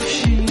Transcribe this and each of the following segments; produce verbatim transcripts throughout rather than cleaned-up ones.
باشی.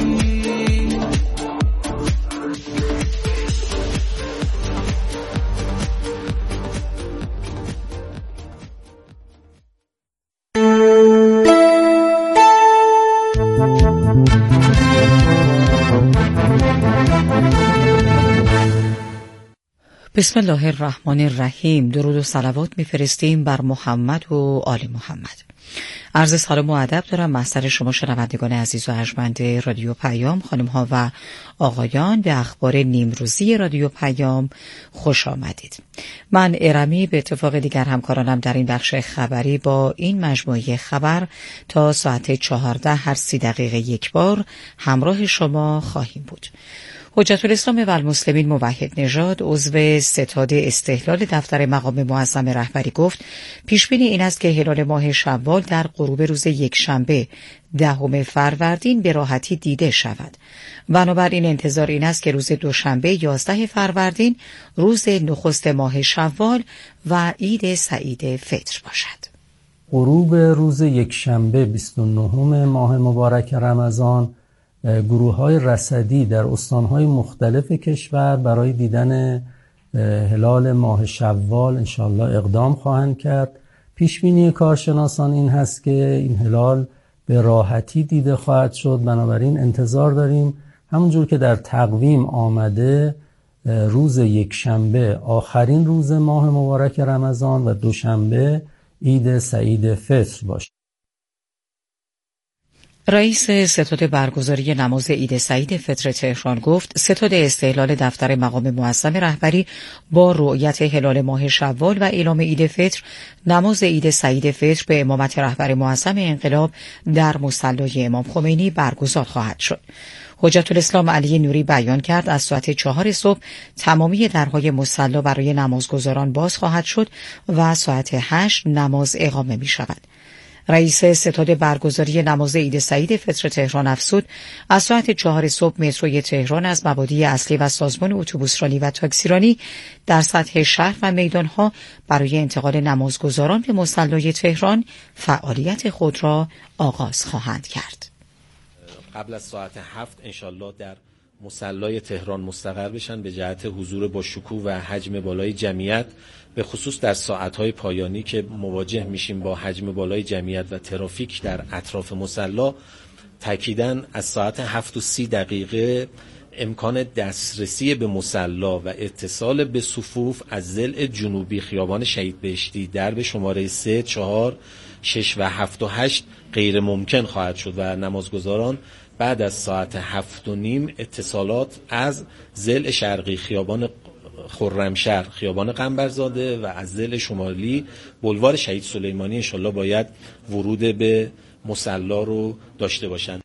بسم الله الرحمن الرحیم. درود و صلوات میفرستیم بر محمد و آل محمد. عرض سلام و ادب دارم محضر شما شنوندگان عزیز و ارجمند رادیو پیام، خانم ها و آقایان، به اخبار نیمروزی رادیو پیام خوش آمدید. من ارمی به اتفاق دیگر همکارانم در این بخش خبری با این مجموعه خبر تا ساعت چهارده هر سی دقیقه یک بار همراه شما خواهیم بود. حجت الاسلام و المسلمین موحد نژاد عضو ستاد استحلال دفتر مقام معظم رهبری گفت پیشبینی این است که هلال ماه شوال در غروب روز یکشنبه دهم فروردین به راحتی دیده شود. بنابراین انتظار این است که روز دوشنبه یازده فروردین روز نخست ماه شوال و عید سعید فطر باشد. غروب روز یکشنبه بیست و نهم ماه مبارک رمضان گروه‌های رصدی در استان‌های مختلف کشور برای دیدن هلال ماه شوال انشالله اقدام خواهند کرد. پیشبینی کارشناسان این هست که این هلال به راحتی دیده خواهد شد، بنابراین انتظار داریم همونجور که در تقویم آمده روز یکشنبه آخرین روز ماه مبارک رمضان و دوشنبه عید سعید فطر باشه. رئیس ستاد برگزاری نماز عید سعید فطر تهران گفت ستاد استحلال دفتر مقام معظم رهبری با رؤیت هلال ماه شوال و اعلام عید فطر نماز عید سعید فطر به امامت رهبر معظم انقلاب در مصلی امام خمینی برگزار خواهد شد. حجت الاسلام علی نوری بیان کرد از ساعت چهار صبح تمامی درهای مصلی برای نمازگزاران باز خواهد شد و ساعت هشت نماز اقامه می شود. رئیس ستاد برگزاری نماز عید سعید فطر تهران افزود از ساعت چهار صبح متروی تهران از مبادی اصلی و سازمان اتوبوسرانی و تاکسیرانی در سطح شهر و میدانها برای انتقال نمازگزاران به مصلی تهران فعالیت خود را آغاز خواهند کرد. قبل از ساعت هفت انشالله در مصلی تهران مستقر بشن به جهت حضور با شکوه و حجم بالای جمعیت، به خصوص در ساعتهای پایانی که مواجه میشیم با حجم بالای جمعیت و ترافیک در اطراف مصلی. تاکیداً از ساعت هفت و سی دقیقه امکان دسترسی به مصلی و اتصال به صفوف از ضلع جنوبی خیابان شهید بهشتی درب شماره سه، چهار، شش و هفت و هشت غیر ممکن خواهد شد و نمازگزاران بعد از ساعت هفت و نیم اتصالات از ضلع شرقی خیابان خرمشهر، خیابان قنبرزاده و از ضلع شمالی بلوار شهید سلیمانی انشالله باید ورود به مصلی رو داشته باشند.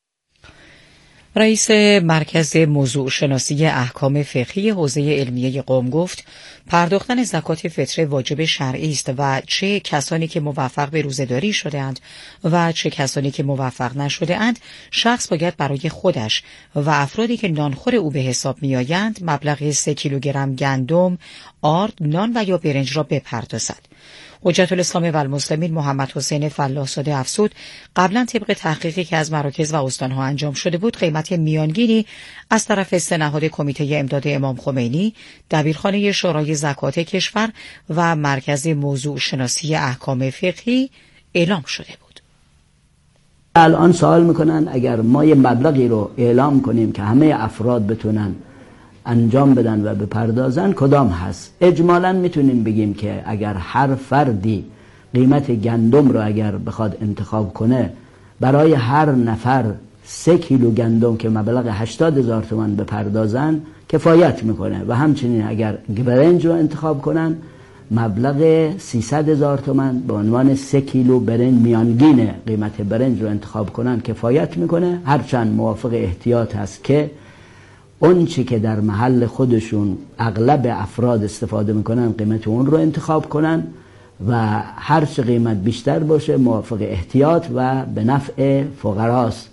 رئیس مرکز موضوع شناسی احکام فقهی حوزه علمیه قم گفت پرداختن زکات فطره واجب شرعی است و چه کسانی که موفق به روزه‌داری شده‌اند و چه کسانی که موفق نشده‌اند، شخص باید برای خودش و افرادی که نانخور او به حساب می‌آیند مبلغ سه کیلوگرم گندم، آرد، نان و یا برنج را بپردازد. حجت الاسلام و المسلمین محمد حسین فلاح‌زاده افزود قبلا طبق تحقیقی که از مراکز و استانها انجام شده بود قیمت میانگینی از طرف سه نهاد کمیته امداد امام خمینی، دبیرخانه شورای زکات کشور و مرکز موضوع شناسی احکام فقهی اعلام شده بود. الان سوال میکنن اگر ما یه مبلغی رو اعلام کنیم که همه افراد بتونن انجام بدن و بپردازن کدام هست؟ اجمالاً میتونیم بگیم که اگر هر فردی قیمت گندم رو اگر بخواد انتخاب کنه برای هر نفر سه کیلو گندم که مبلغ هشتاد هزار تومان بپردازن کفایت میکنه و همچنین اگر برنج رو انتخاب کنن مبلغ سیصد هزار تومان به عنوان سه کیلو برنج میانگین قیمت برنج رو انتخاب کنن کفایت میکنه، هرچند موافق احتیاط هست که اون چی که در محل خودشون اغلب افراد استفاده میکنن قیمت اون رو انتخاب کنن و هر چه قیمت بیشتر باشه موافق احتیاط و به نفع فقراست.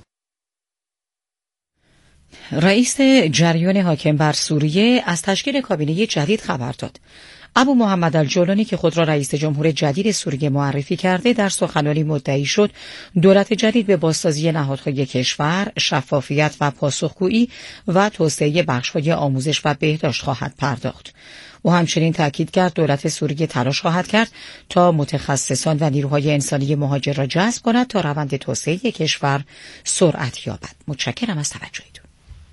رئیس جریان حاکم بر سوریه از تشکیل کابینه جدید خبر داد. ابو محمد الجولانی که خود را رئیس جمهور جدید سوریه معرفی کرده در سخنرانی مدعی شد دولت جدید به بازسازی نهادهای کشور، شفافیت و پاسخگویی و توسعه بخش‌های آموزش و بهداشت خواهد پرداخت. او همچنین تاکید کرد دولت سوریه تلاش خواهد کرد تا متخصصان و نیروهای انسانی مهاجر را جذب کند تا روند توسعه کشور سرعت یابد. متشکرم از توجهتون.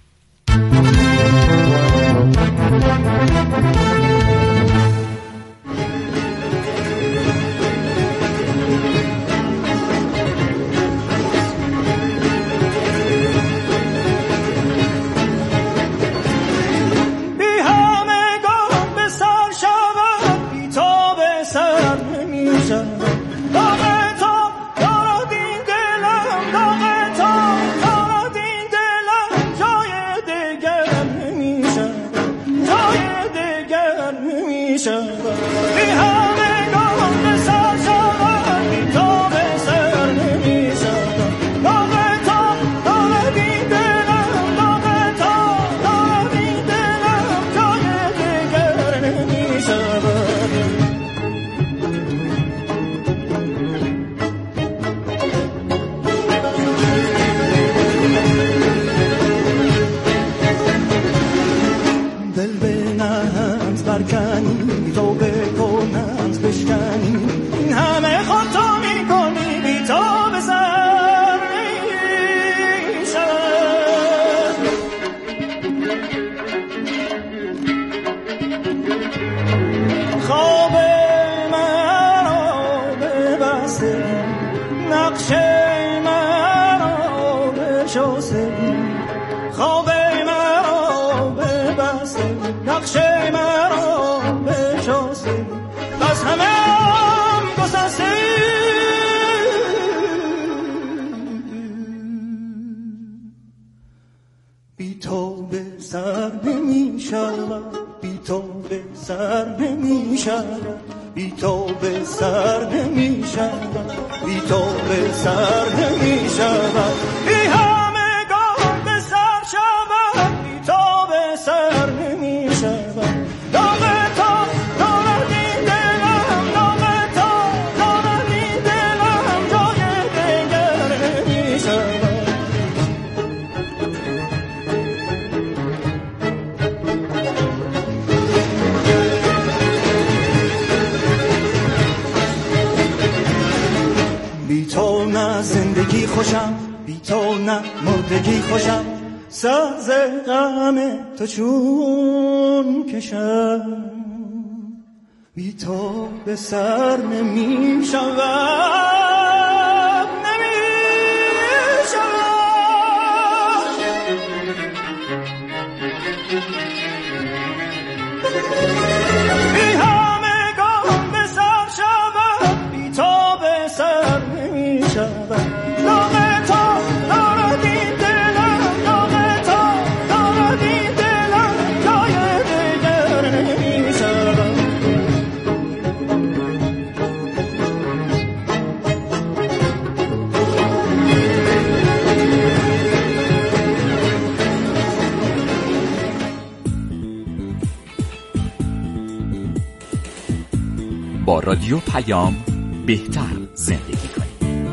ساز غم تو چون کشم بی تو به سر نمی شود نمی شود بی همگان به سر شود بی تو به سر نمی شود با رادیو پیام بهتر زندگی کنید.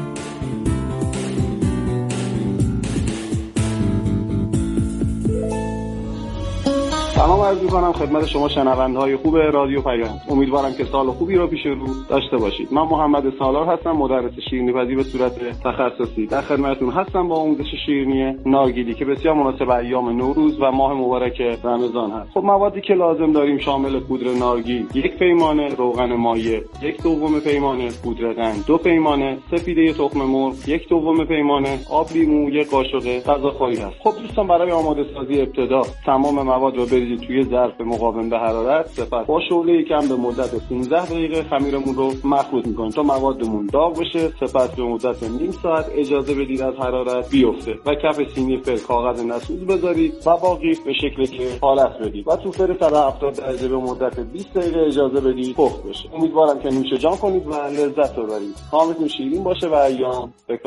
سلام عرض می‌کنم خدمت شما شنونده‌های خوب رادیو پیام. امیدوارم که سال خوبی رو پیش رو داشته باشید. من محمد سالار هستم، مدرس شیرینی‌پزی به صورت تخصصی. در خدمتتون هستم با آموزش شیرینی نارگیلی که بسیار مناسب ایام نوروز و ماه مبارک رمضان هست. خب موادی که لازم داریم شامل پودر نارگیل، یک پیمانه روغن مایع، یک دوم پیمانه پودر قند، دو پیمانه سفیده تخم مرغ، یک دوم پیمانه آب لیمو، یک قاشق غذاخوری هست. خب دوستان برای آماده سازی ابتدا تمام مواد رو بریزید توی ظرف مقاوم به حرارت، سپس با شعله کم به مدت پانزده دقیقه خمیرمون رو مخلوط می‌کنیم تا موادمون داغ بشه. سپس به مدت نیم ساعت اجازه بدید از حرارت بیفته و کف سینی فر کاغذ نسوز بذارید و با قیف به شکلی که حالت بدید و تو فر صد و هفتاد درجه به مدت بیست دقیقه اجازه بدید پخت بشه. امیدوارم که نوش جان کنید و لذت ببرید. کامتون شیرین باشه و ایام بکام.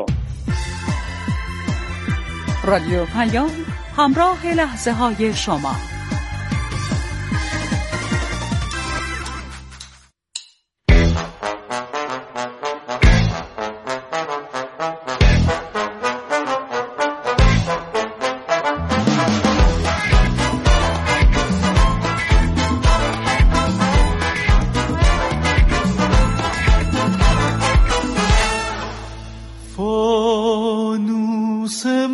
رادیو پیام، همراه لحظه های شما.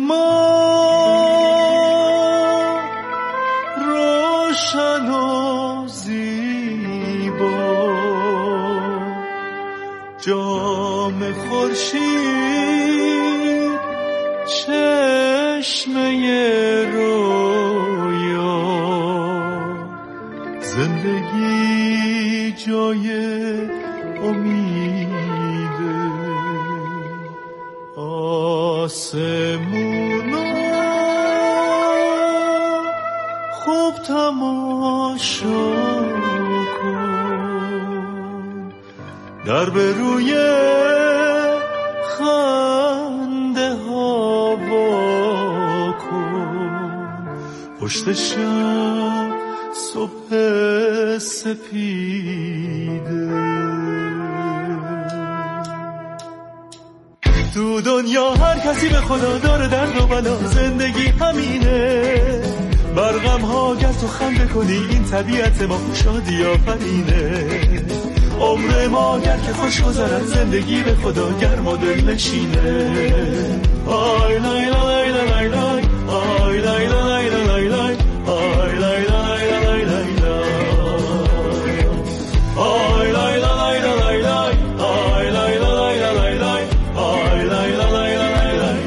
ما روشن و زیبا، جام خورشید چشمه رویا، زندگی جای امیده، آسمونا خوب تماشا کن، در به روی خنده ها وا کن، پشت شب صبح سپیده. تو دنیا هر کسی به خدا داره درد و بلا، زندگی همینه، بر غم ها گر تو خنده کنی این طبیعت ما، شادی آفرینه. عمر ما گر که خوش گذرد، زندگی به خدا گرم و دل نشینه. آی لای لای لای لای، آی لای لای لای لای، آی لای لای لای لای، آی لای لای لای لای، آی لای لای لای لای، آی لای لای لای لای.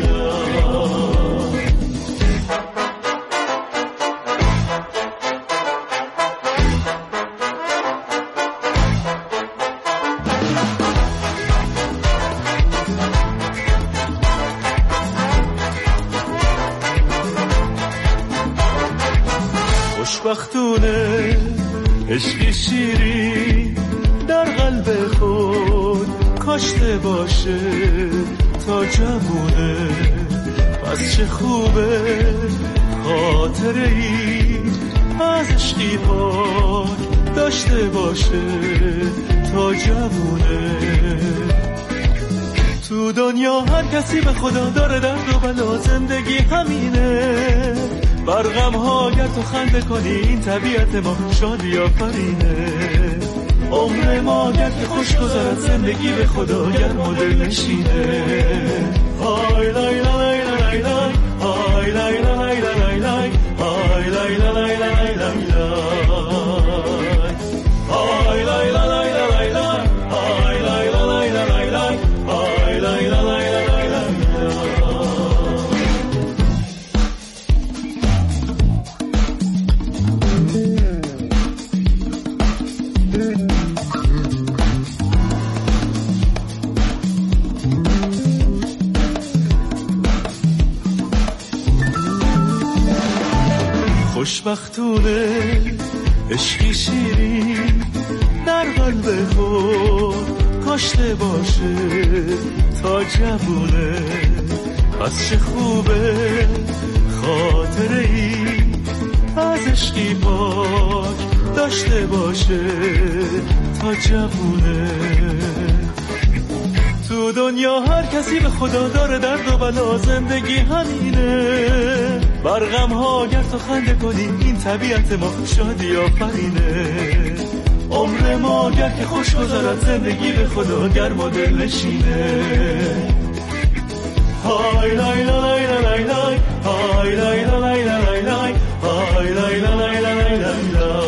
خوشبختونه عشقی شیری در قلب خود کاشته باشه تا جوونه، پس چه خوبه خاطره ای از عشقی پاک داشته باشه تا جوونه. تو دنیا هر کسی به خدا داره درد و بلا، زندگی همینه، بر غم ها گر تو خنده کنی این طبیعت ما، شادی آفرینه. عمر ما گر که خوش گذرد، زندگی به خدا گرم و دل نشینه. آی لای لای لای لای، آی لای لای لای لای، آی لای لای لای لای، آی لای لای لای لای، آی لای لای لای لای، آی لای لای لای لای. خوشبختونه عشقی شیری در قلب خود کاشته باشه تا جوونه، پس چه خوبه خاطره ای از عشقی پاک داشته باشه تا جوونه. تو دنیا هر کسی به خدا داره درد و بلا، زندگی همینه، بر غم ها گر تو خنده کنی این طبیعت ما، شادی آفرینه. عمر ما گر که خوش گذرد، زندگی به خدا گرم و دل نشینه. های لای لای لای لای، های لای لای لای لای، های لای لای لای لای،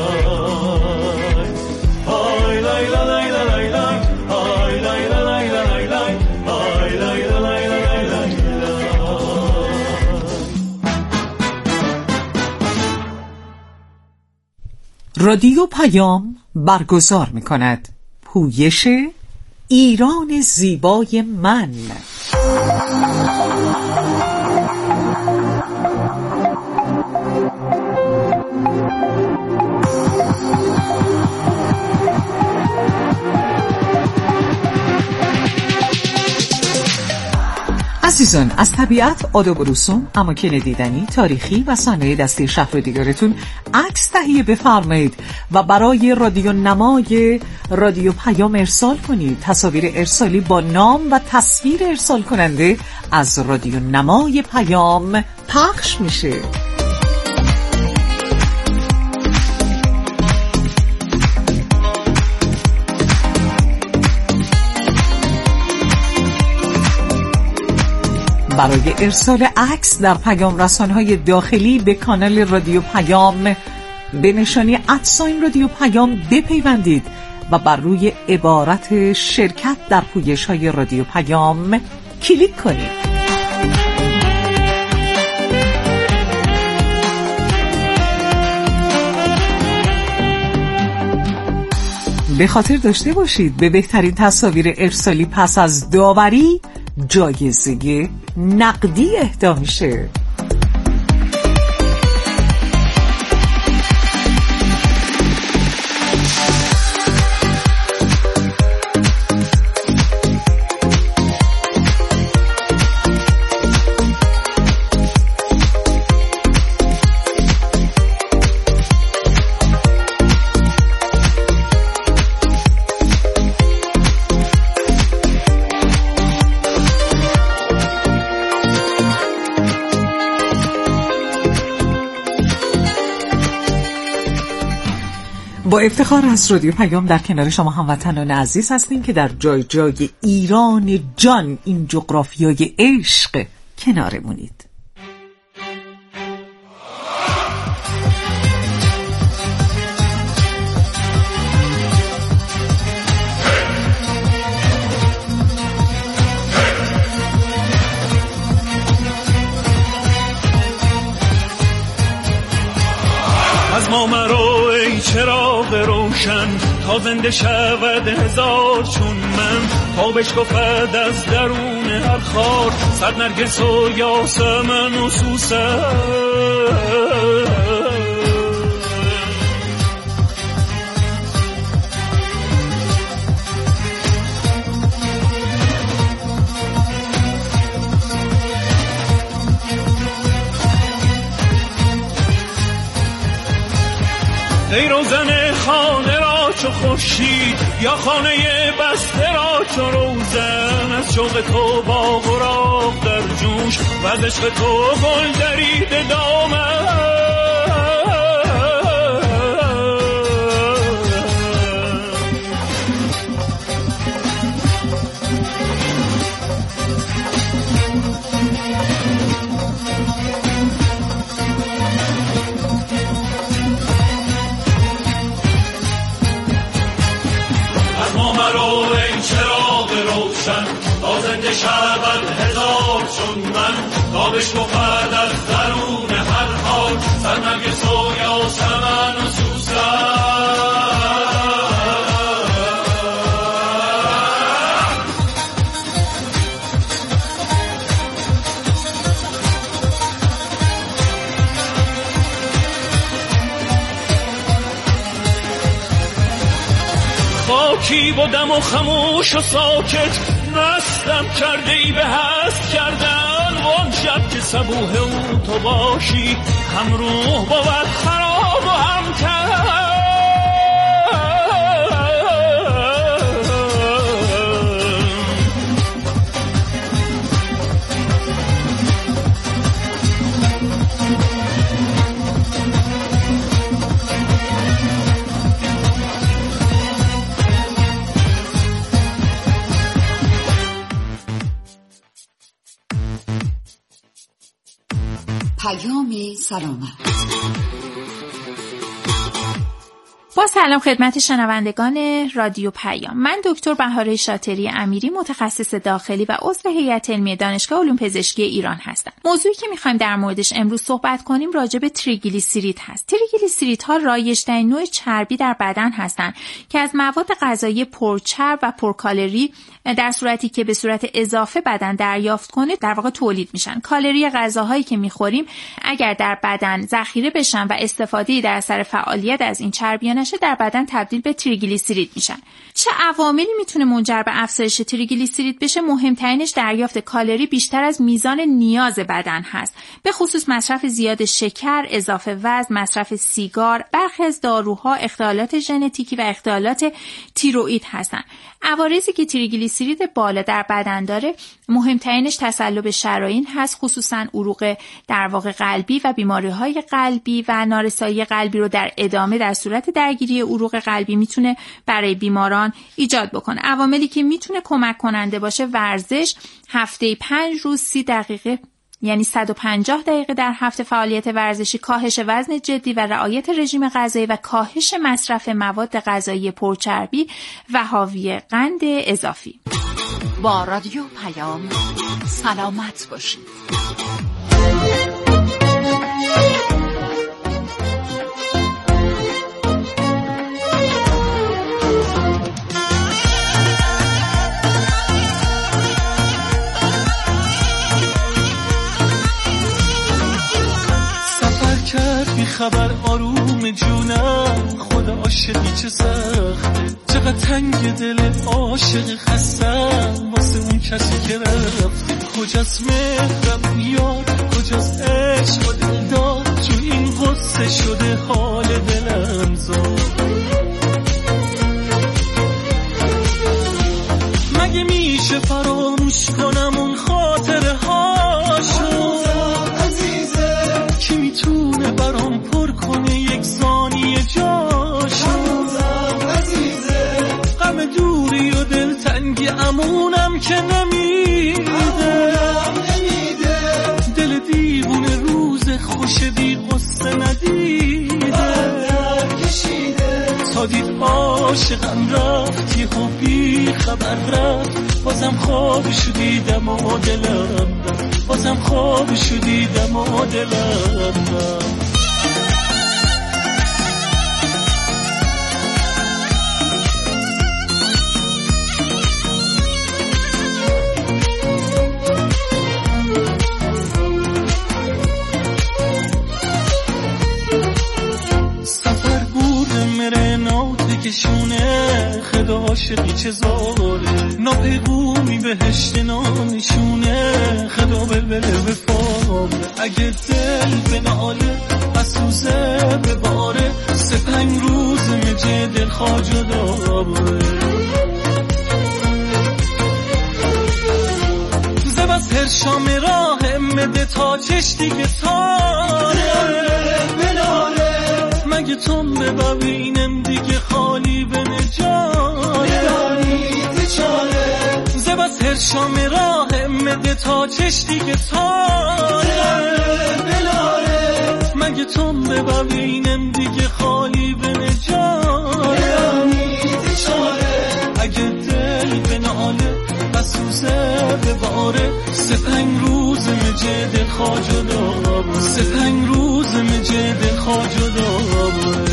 های لای لای لای لای، های لای لای لای لای، های لای لای لای لای. رادیو پیام برگزار می کند پویش ایران زیبای من. عزیزان، از طبیعت، آداب و رسوم، اماکن دیدنی، تاریخی و صحنه دستی شهر و دیگرتون عکس تهیه بفرمایید و برای رادیو نمای رادیو پیام ارسال کنید. تصاویر ارسالی با نام و تصویر ارسال کننده از رادیو نمای پیام پخش میشه. برای ارسال عکس در پیام رسانه‌های داخلی به کانال رادیو پیام به نشانی ادساین رادیو پیام بپیوندید و بر روی عبارت شرکت در پویش‌های رادیو پیام کلیک کنید. به خاطر داشته باشید به بهترین تصاویر ارسالی پس از داوری جایزه نقدی اهدا میشه. با افتخار از رادیو پیام در کنار شما هموطنان عزیز هستیم که در جای جای ایران جان، این جغرافیای عشق، کنارمونید. از ما مرو ای چراغ روشن تا زنده شود هزار چون من، تا بشکفد از درون هر خار صد نرگس و یاسمن و سوسن. ای روزن خانه را چو خورشید یا خانه بسته را چو روزن، از شوق تو باغ و راغ در جوش و از عشق تو گل درید دامن. شود هزار چون من، تا بشکفد از درون هر حال صد نرگس و یاسمن و سوسن. خاکی بودم و خموش و ساکت، مستم کرده ای به هست کردن، وان شب که صبوح او تو باشی هم روح بود خراب و هم تن. پیام سلامت. با سلام خدمت شنوندگان رادیو پیام. من دکتر بهاره شاطری امیری، متخصص داخلی و عضو هیئت علمی دانشگاه علوم پزشکی ایران هستم. موضوعی که می‌خوایم در موردش امروز صحبت کنیم راجع به تریگلیسیرید هست. تریگلیسیریدها رایج‌ترین نوع چربی در بدن هستند که از مواد غذایی پرچرب و پرکالری در صورتی که به صورت اضافه بدن دریافت کنه در واقع تولید میشن. کالری غذاهایی که می‌خوریم اگر در بدن ذخیره بشن و استفاده در اثر فعالیت از این چربیان نشه در بدن تبدیل به تریگلیسیرید میشن. چه عواملی میتونه منجر به افزایش تریگلیسیرید بشه؟ مهمترینش دریافت کالری بیشتر از میزان نیاز بدن هست، به خصوص مصرف زیاد شکر، اضافه وزن، مصرف سیگار، برخی از داروها، اختلالات ژنتیکی و اختلالات تیروئید هستن. عوارضی که تریگلیسیرید بالا در بدن داره مهمترینش تصلب شرايين هست، خصوصا عروق در واقع قلبی و بیماری‌های قلبی و نارسایی قلبی رو در ادامه در صورت در درگیری عروق قلبی میتونه برای بیماران ایجاد بکنه. عواملی که میتونه کمک کننده باشه: ورزش، هفته پنج روز سی دقیقه یعنی صد و پنجاه دقیقه در هفته فعالیت ورزشی، کاهش وزن جدی و رعایت رژیم غذایی و کاهش مصرف مواد غذایی پرچربی و حاوی قند اضافی. با رادیو پیام سلامت باشید. خبر آروم جونم، خدا عاشقی چه سخته، چقدر تنگ دل عاشق خستم واسه اون کسی که رفته. کجاست مهرم یار، کجاست عشق و دلدار، تو این قصه شده حال دلم زار. مگه میشه فراموش کنم اون خاطره هاشو؟ کی میتونه برام پر کنه یک ثانیه جاشو؟ غم دوری و دلتنگی امونم که نمیده، دل دیوونه روز خوش بی قصه ندیده. تا دید عاشقم رفتی و بی خبر رفت، بازم خوابشو دیدم و دلم رفت، بازم خوابشو دیدم و دلم رفت. کشونه خدا عاشقی چه زاره، ناپیغومی بهشت نانشونه، خدا بلبله بفاره. اگه دل به ناله بسوزه به باره، سه پنج روز مجه دل خواجه داره. زبست هر شام راه مده تا چش دیگه تاره، مگه تون ببینم دیگه خالی به نجاره. زبست هر شام راه مده تا چش دیگه تاره، مگه تون ببینم دیگه خالی به نجاره. اگه دل به ناله بسوزه به باره، سه پنج روز مجه دل خواجه داره، سه پنج روز مجه دل خواجه داره.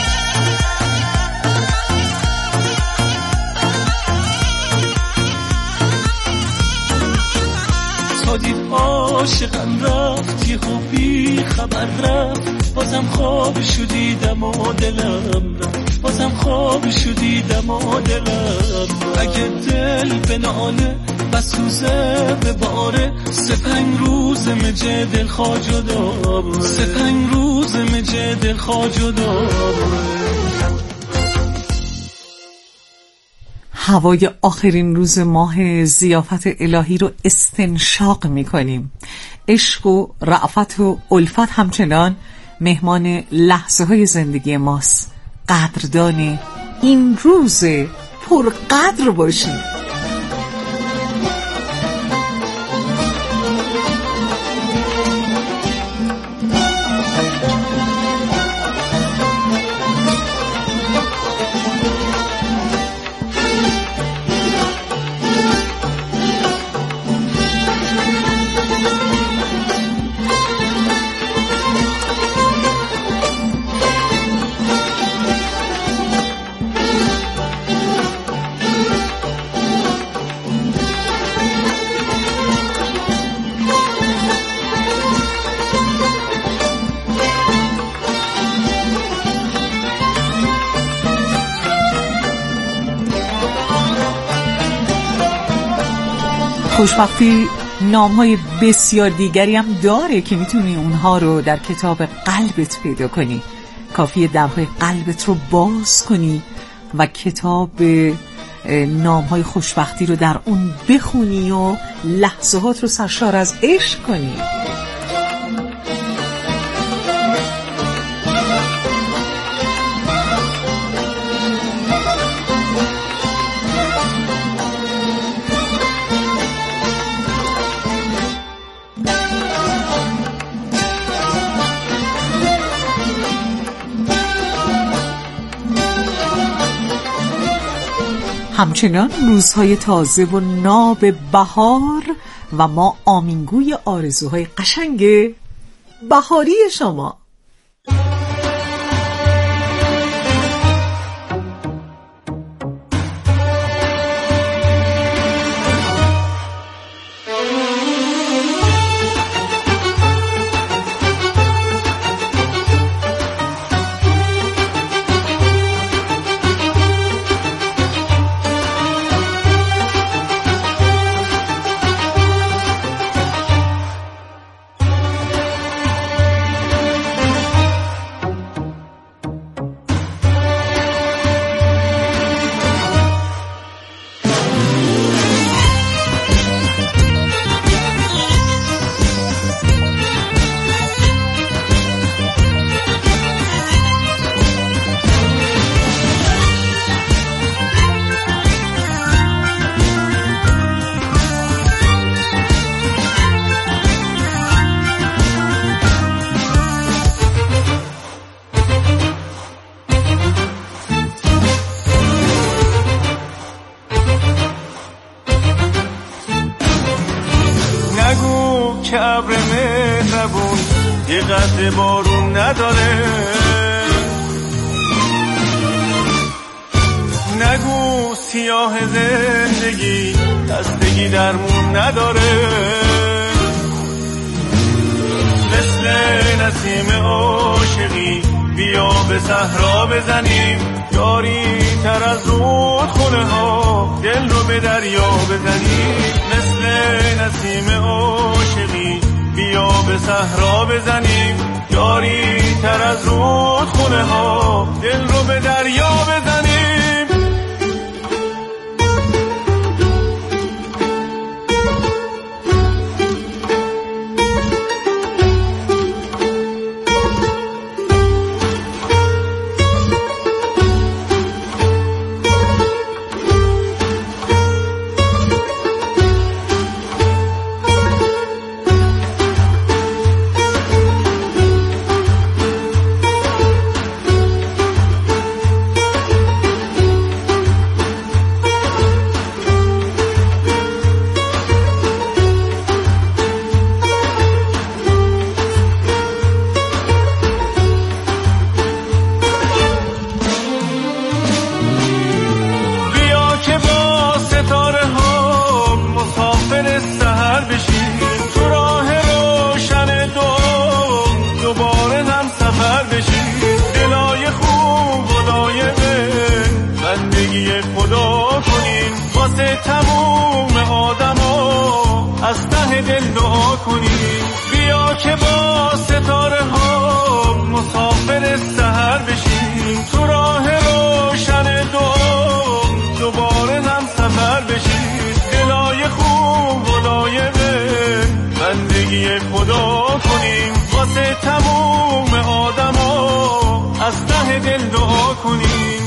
تا دید عاشقم رفتی و بی خبر رفت، بازم خوابشو دیدم و دلم رفت، بازم خوابشو دیدم و دلم رفت. اگه دل به ناله بسوزه به باره، سه پنج روز مجه دل خواجه داره، سه پنج روز مجه دل خواجه داره. هوای آخرین روز ماه ضیافت الهی رو استنشاق می‌کنیم. عشق و رأفت و الفت همچنان مهمان لحظه های زندگی ماست. قدردان این روز پرقدر باشید. خوشبختی نام‌های بسیار دیگری هم داره که میتونی اونها رو در کتاب قلبت پیدا کنی. کافیه درهای قلبت رو باز کنی و کتاب نام‌های خوشبختی رو در اون بخونی و لحظات رو سرشار از عشق کنی. همچنان روزهای تازه و ناب بهار و ما آمینگوی آرزوهای قشنگ بهاری شما. که ابر مهربون یه قطره بارون نداره، نگو سیاه زندگی خستگی درمون نداره، مثل نسیم عاشقی بیا به صحرا بزنیم، یاری تر از رودخونه ها دل رو به دریا بزنیم، مثل نسیم عاشقی بیا به صحرا بزنیم، یاری تر از رودخونه ها دل رو به دریا بزنیم. بیا که با ستاره ها مسافر سحر بشیم، تو راه روشن دعا دوباره هم سفر بشیم، دلای خوب و لایق بندگی خدا کنیم، واسه تموم آدم ها از ته دل دعا کنیم.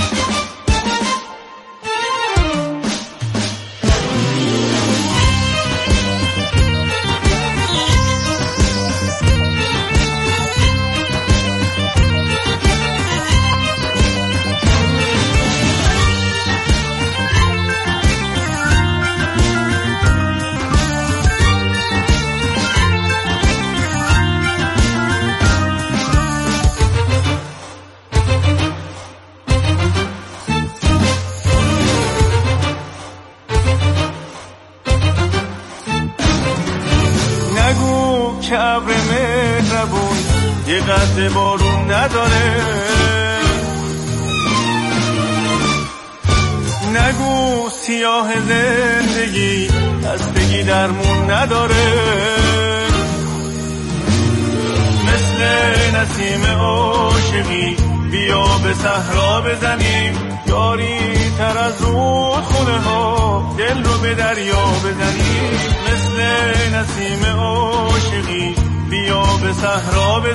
که ابر مهربون یه قطره بارون نداره، نگو سیاه زندگی خستگی درمون نداره، مثل نسیم عاشقی بیا به صحرا بزنیم، یاری تر از رودخونه ها دل رو به دریا بزنیم، مثل نسیم عاشقی بیا به صحرا